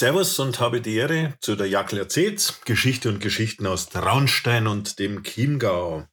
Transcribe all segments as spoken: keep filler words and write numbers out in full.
Servus und habe die Ehre zu der Jackel erzählt. Geschichte und Geschichten aus Traunstein und dem Chiemgau.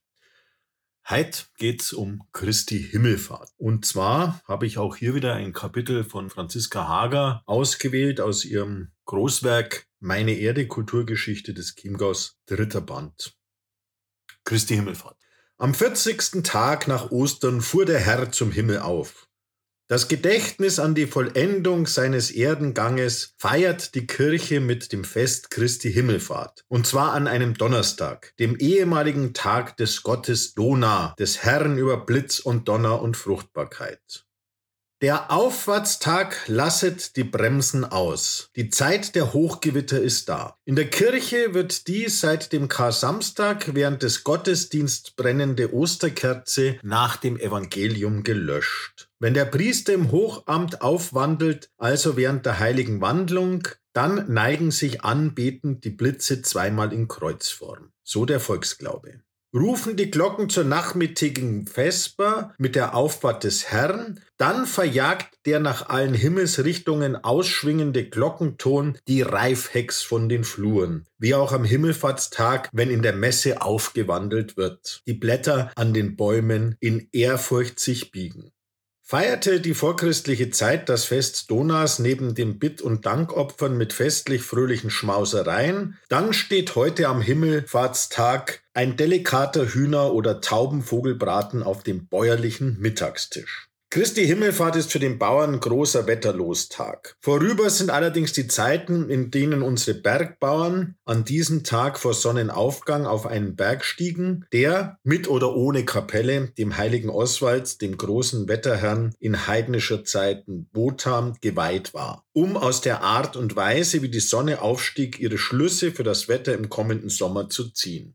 Heute geht's um Christi Himmelfahrt. Und zwar habe ich auch hier wieder ein Kapitel von Franziska Hager ausgewählt aus ihrem Großwerk Meine Erde, Kulturgeschichte des Chiemgaus, dritter Band. Christi Himmelfahrt. Am vierzigsten Tag nach Ostern fuhr der Herr zum Himmel auf. Das Gedächtnis an die Vollendung seines Erdenganges feiert die Kirche mit dem Fest Christi Himmelfahrt. Und zwar an einem Donnerstag, dem ehemaligen Tag des Gottes Dona, des Herrn über Blitz und Donner und Fruchtbarkeit. Der Auffahrtstag lasset die Bremsen aus. Die Zeit der Hochgewitter ist da. In der Kirche wird die seit dem Kar-Samstag während des Gottesdienst brennende Osterkerze nach dem Evangelium gelöscht. Wenn der Priester im Hochamt aufwandelt, also während der heiligen Wandlung, dann neigen sich anbetend die Blitze zweimal in Kreuzform. So der Volksglaube. Rufen die Glocken zur nachmittägigen Vesper mit der Auffahrt des Herrn, dann verjagt der nach allen Himmelsrichtungen ausschwingende Glockenton die Reifhex von den Fluren, wie auch am Himmelfahrtstag, wenn in der Messe aufgewandelt wird, die Blätter an den Bäumen in Ehrfurcht sich biegen. Feierte die vorchristliche Zeit das Fest Donas neben den Bitt- und Dankopfern mit festlich-fröhlichen Schmausereien, dann steht heute am Himmelfahrtstag ein delikater Hühner- oder Taubenvogelbraten auf dem bäuerlichen Mittagstisch. Christi Himmelfahrt ist für den Bauern großer Wetterlostag. Vorüber sind allerdings die Zeiten, in denen unsere Bergbauern an diesem Tag vor Sonnenaufgang auf einen Berg stiegen, der mit oder ohne Kapelle dem heiligen Oswald, dem großen Wetterherrn in heidnischer Zeiten Wotan, geweiht war, um aus der Art und Weise, wie die Sonne aufstieg, ihre Schlüsse für das Wetter im kommenden Sommer zu ziehen.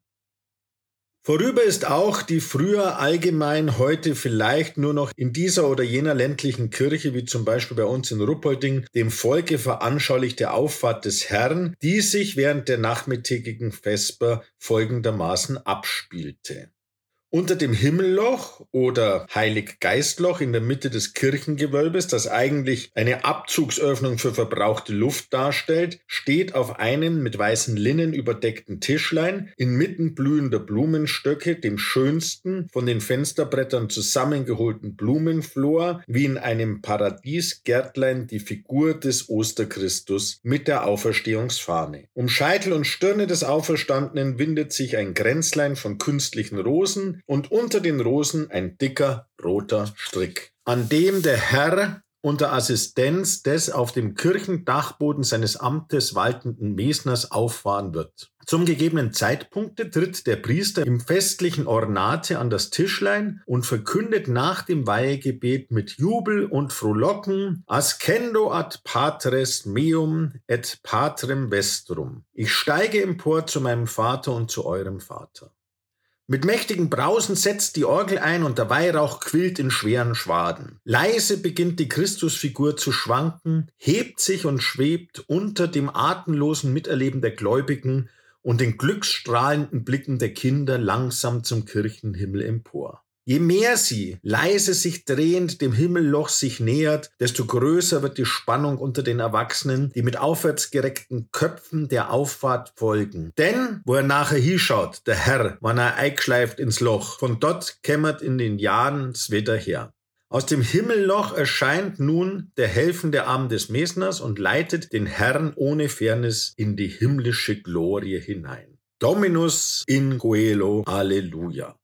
Vorüber ist auch die früher allgemein, heute vielleicht nur noch in dieser oder jener ländlichen Kirche, wie zum Beispiel bei uns in Ruppolding, dem Volke veranschaulichte Auffahrt des Herrn, die sich während der nachmittägigen Vesper folgendermaßen abspielte. Unter dem Himmelloch oder Heiliggeistloch in der Mitte des Kirchengewölbes, das eigentlich eine Abzugsöffnung für verbrauchte Luft darstellt, steht auf einem mit weißen Linnen überdeckten Tischlein inmitten blühender Blumenstöcke, dem schönsten von den Fensterbrettern zusammengeholten Blumenflor, wie in einem Paradiesgärtlein die Figur des Osterchristus mit der Auferstehungsfahne. Um Scheitel und Stirne des Auferstandenen windet sich ein Kränzlein von künstlichen Rosen, und unter den Rosen ein dicker roter Strick, an dem der Herr unter Assistenz des auf dem Kirchendachboden seines Amtes waltenden Mesners auffahren wird. Zum gegebenen Zeitpunkte tritt der Priester im festlichen Ornate an das Tischlein und verkündet nach dem Weihegebet mit Jubel und Frohlocken Ascendo ad patres meum et patrem vestrum. Ich steige empor zu meinem Vater und zu eurem Vater. Mit mächtigen Brausen setzt die Orgel ein und der Weihrauch quillt in schweren Schwaden. Leise beginnt die Christusfigur zu schwanken, hebt sich und schwebt unter dem atemlosen Miterleben der Gläubigen und den glücksstrahlenden Blicken der Kinder langsam zum Kirchenhimmel empor. Je mehr sie, leise sich drehend, dem Himmelloch sich nähert, desto größer wird die Spannung unter den Erwachsenen, die mit aufwärts gereckten Köpfen der Auffahrt folgen. Denn, wo er nachher hinschaut, der Herr, wann er eingeschleift ins Loch, von dort kämmert in den Jahren s Wetter her. Aus dem Himmelloch erscheint nun der helfende Arm des Mesners und leitet den Herrn ohne Fairness in die himmlische Glorie hinein. Dominus in coelo, Alleluia.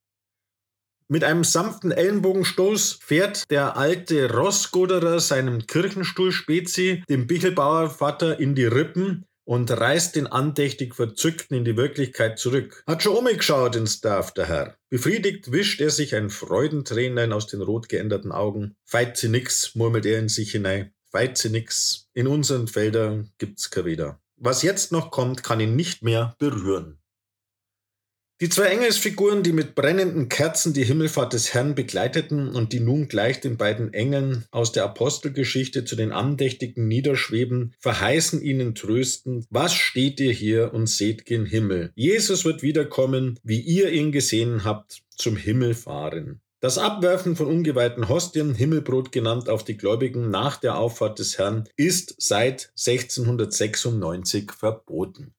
Mit einem sanften Ellenbogenstoß fährt der alte Rossgoderer seinem Kirchenstuhl Spezi, dem Bichelbauervater, in die Rippen und reißt den andächtig Verzückten in die Wirklichkeit zurück. Hat schon umgeschaut ins Dorf, der Herr. Befriedigt wischt er sich ein Freudentränlein aus den rot geänderten Augen. Feit sie nix, murmelt er in sich hinein. Feit sie nix. In unseren Feldern gibt's kein Weder. Was jetzt noch kommt, kann ihn nicht mehr berühren. Die zwei Engelsfiguren, die mit brennenden Kerzen die Himmelfahrt des Herrn begleiteten und die nun gleich den beiden Engeln aus der Apostelgeschichte zu den Andächtigen niederschweben, verheißen ihnen tröstend: Was steht ihr hier und seht gen Himmel? Jesus wird wiederkommen, wie ihr ihn gesehen habt, zum Himmel fahren. Das Abwerfen von ungeweihten Hostien, Himmelbrot genannt, auf die Gläubigen nach der Auffahrt des Herrn ist seit sechzehnhundertsechsundneunzig verboten.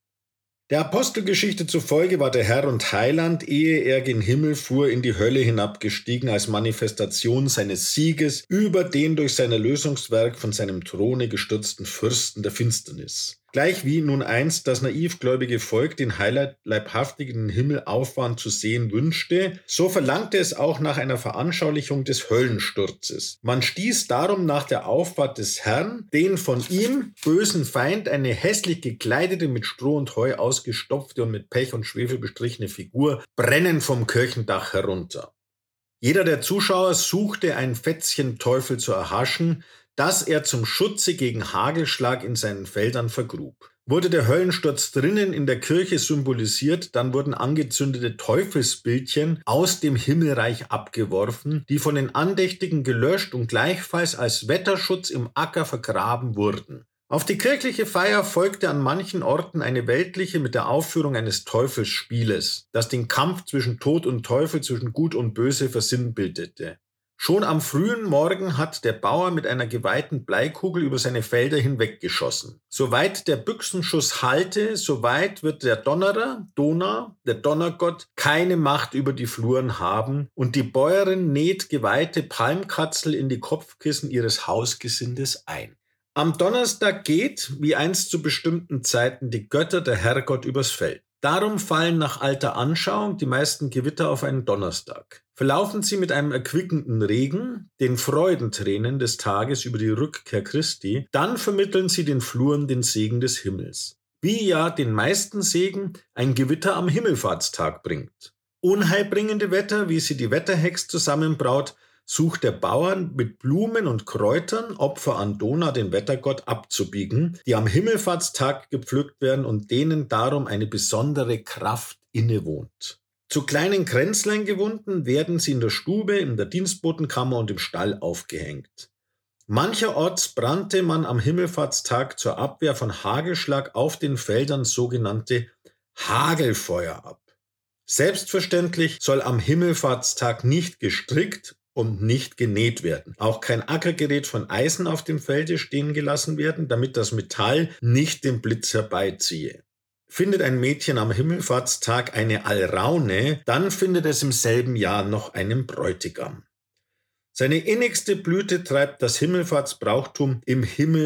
Der Apostelgeschichte zufolge war der Herr und Heiland, ehe er gen Himmel fuhr, in die Hölle hinabgestiegen als Manifestation seines Sieges über den durch sein Erlösungswerk von seinem Throne gestürzten Fürsten der Finsternis. Gleich wie nun einst das naivgläubige Volk den Heiland leibhaftig in den Himmel auffahren zu sehen wünschte, so verlangte es auch nach einer Veranschaulichung des Höllensturzes. Man stieß darum nach der Auffahrt des Herrn den von ihm bösen Feind, eine hässlich gekleidete, mit Stroh und Heu ausgestopfte und mit Pech und Schwefel bestrichene Figur, brennend vom Kirchendach herunter. Jeder der Zuschauer suchte ein Fetzchen Teufel zu erhaschen, das er zum Schutze gegen Hagelschlag in seinen Feldern vergrub. Wurde der Höllensturz drinnen in der Kirche symbolisiert, dann wurden angezündete Teufelsbildchen aus dem Himmelreich abgeworfen, die von den Andächtigen gelöscht und gleichfalls als Wetterschutz im Acker vergraben wurden. Auf die kirchliche Feier folgte an manchen Orten eine weltliche mit der Aufführung eines Teufelsspieles, das den Kampf zwischen Tod und Teufel, zwischen Gut und Böse versinnbildete. Schon am frühen Morgen hat der Bauer mit einer geweihten Bleikugel über seine Felder hinweggeschossen. Soweit der Büchsenschuss hallte, soweit wird der Donnerer, Donau, der Donnergott, keine Macht über die Fluren haben und die Bäuerin näht geweihte Palmkatzel in die Kopfkissen ihres Hausgesindes ein. Am Donnerstag geht, wie einst zu bestimmten Zeiten, die Götter der Herrgott übers Feld. Darum fallen nach alter Anschauung die meisten Gewitter auf einen Donnerstag. Verlaufen sie mit einem erquickenden Regen, den Freudentränen des Tages über die Rückkehr Christi, dann vermitteln sie den Fluren den Segen des Himmels. Wie ja den meisten Segen ein Gewitter am Himmelfahrtstag bringt. Unheilbringende Wetter, wie sie die Wetterhex zusammenbraut, sucht der Bauer mit Blumen und Kräutern Opfer an Donau, den Wettergott, abzubiegen, die am Himmelfahrtstag gepflückt werden und denen darum eine besondere Kraft innewohnt. Zu kleinen Kränzlein gewunden werden sie in der Stube, in der Dienstbotenkammer und im Stall aufgehängt. Mancherorts brannte man am Himmelfahrtstag zur Abwehr von Hagelschlag auf den Feldern sogenannte Hagelfeuer ab. Selbstverständlich soll am Himmelfahrtstag nicht gestrickt und nicht genäht werden. Auch kein Ackergerät von Eisen auf dem Felde stehen gelassen werden, damit das Metall nicht den Blitz herbeiziehe. Findet ein Mädchen am Himmelfahrtstag eine Alraune, dann findet es im selben Jahr noch einen Bräutigam. Seine innigste Blüte treibt das Himmelfahrtsbrauchtum im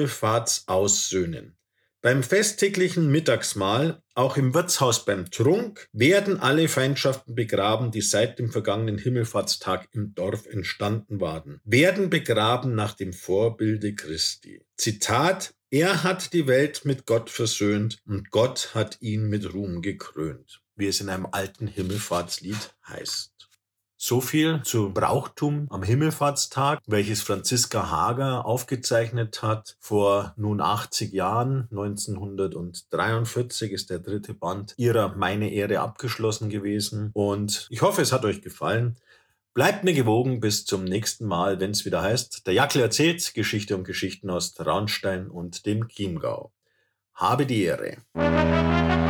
Himmelfahrtsaussöhnen. Beim festtäglichen Mittagsmahl, auch im Wirtshaus beim Trunk, werden alle Feindschaften begraben, die seit dem vergangenen Himmelfahrtstag im Dorf entstanden waren, werden begraben nach dem Vorbilde Christi. Zitat: Er hat die Welt mit Gott versöhnt und Gott hat ihn mit Ruhm gekrönt, wie es in einem alten Himmelfahrtslied heißt. So viel zu Brauchtum am Himmelfahrtstag, welches Franziska Hager aufgezeichnet hat vor nun achtzig Jahren. neunzehnhundertdreiundvierzig ist der dritte Band ihrer Meine Ehre abgeschlossen gewesen. Und ich hoffe, es hat euch gefallen. Bleibt mir gewogen bis zum nächsten Mal, wenn es wieder heißt, der Jackl erzählt Geschichte und Geschichten aus Traunstein und dem Chiemgau. Habe die Ehre.